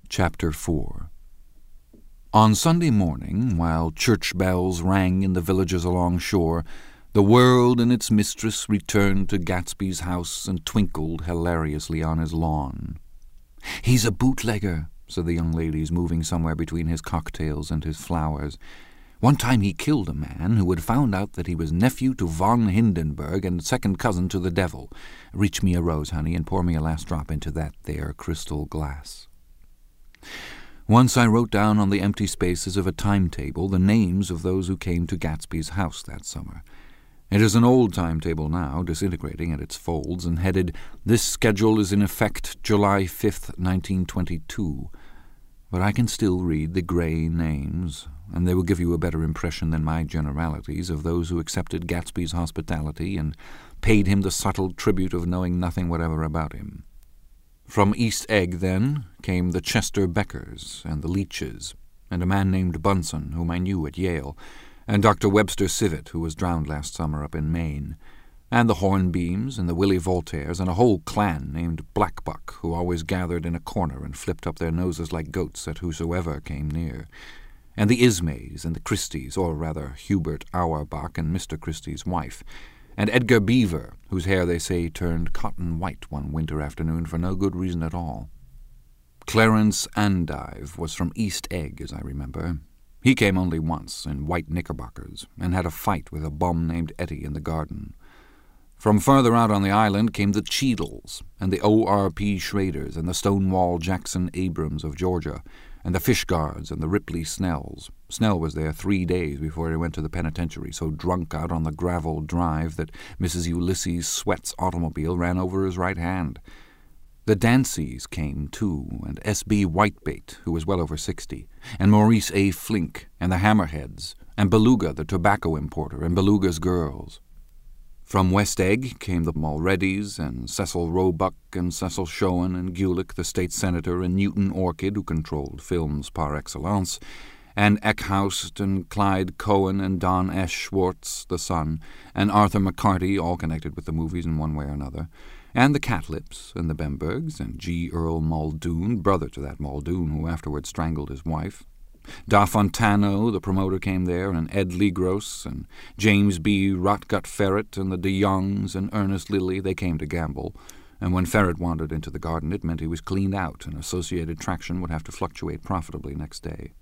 Chapter 4. On Sunday morning, while church bells rang in the villages along shore, the world and its mistress returned to Gatsby's house and twinkled hilariously on his lawn. "He's a bootlegger," said the young ladies, moving somewhere between his cocktails and his flowers. "One time he killed a man who had found out that he was nephew to von Hindenburg and second cousin to the devil. Reach me a rose, honey, and pour me a last drop into that there crystal glass." Once I wrote down on the empty spaces of a timetable the names of those who came to Gatsby's house that summer. It is an old timetable now, disintegrating at its folds, and headed, "This schedule is in effect July 5th, 1922. But I can still read the grey names, and they will give you a better impression than my generalities of those who accepted Gatsby's hospitality and paid him the subtle tribute of knowing nothing whatever about him. From East Egg, then, came the Chester Beckers and the Leaches, and a man named Bunsen, whom I knew at Yale, and Dr. Webster Civet, who was drowned last summer up in Maine, and the Hornbeams and the Willie Voltaires, and a whole clan named Blackbuck, who always gathered in a corner and flipped up their noses like goats at whosoever came near, and the Ismays and the Christies, or rather Hubert Auerbach and Mr. Christie's wife, and Edgar Beaver, whose hair, they say, turned cotton white one winter afternoon for no good reason at all. Clarence Andive was from East Egg, as I remember. He came only once, in white knickerbockers, and had a fight with a bum named Etty in the garden. From farther out on the island came the Cheadles, and the O.R.P. Schraders, and the Stonewall Jackson Abrams of Georgia, and the Fishguards and the Ripley Snells. Snell was there 3 days before he went to the penitentiary, so drunk out on the gravel drive that Mrs. Ulysses Sweat's automobile ran over his right hand. The Danceys came, too, and S.B. Whitebait, who was well over 60, and Maurice A. Flink, and the Hammerheads, and Beluga, the tobacco importer, and Beluga's girls. From West Egg came the Mulredys, and Cecil Roebuck, and Cecil Showen, and Gulick, the state senator, and Newton Orchid, who controlled films par excellence, and Eckhoust, and Clyde Cohen, and Don S. Schwartz, the son, and Arthur McCarty, all connected with the movies in one way or another, and the Catlips, and the Bembergs, and G. Earl Muldoon, brother to that Muldoon who afterwards strangled his wife. Da Fontano, the promoter, came there, and Ed Legros, and James B. Rotgut Ferret, and the De Youngs, and Ernest Lilly. They came to gamble, and when Ferret wandered into the garden it meant he was cleaned out, and Associated Traction would have to fluctuate profitably next day.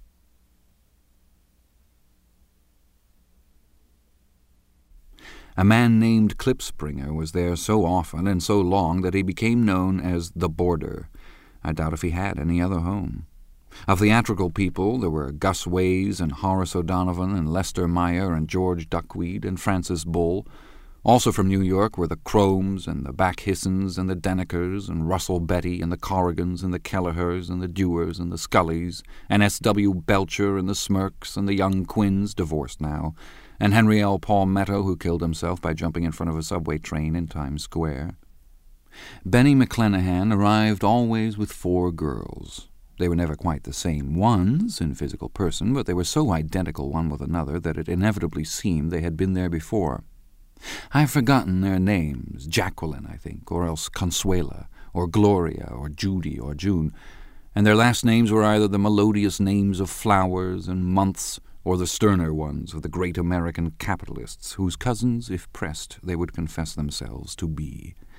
A man named Klipspringer was there so often and so long that he became known as the Boarder. I doubt if he had any other home. Of theatrical people, there were Gus Ways and Horace O'Donovan and Lester Meyer and George Duckweed and Francis Bull. Also from New York were the Chromes and the Backhissens and the Denekers and Russell Betty and the Corrigans and the Kelleher's and the Dewars and the Scullys and S.W. Belcher and the Smirks and the young Quinns, divorced now, and Henry L. Palmetto, who killed himself by jumping in front of a subway train in Times Square. Benny McClenahan arrived always with 4 girls. They were never quite the same ones in physical person, but they were so identical one with another that it inevitably seemed they had been there before. I've forgotten their names, Jacqueline, I think, or else Consuela, or Gloria, or Judy, or June, and their last names were either the melodious names of flowers and months, or the sterner ones of the great American capitalists, whose cousins, if pressed, they would confess themselves to be.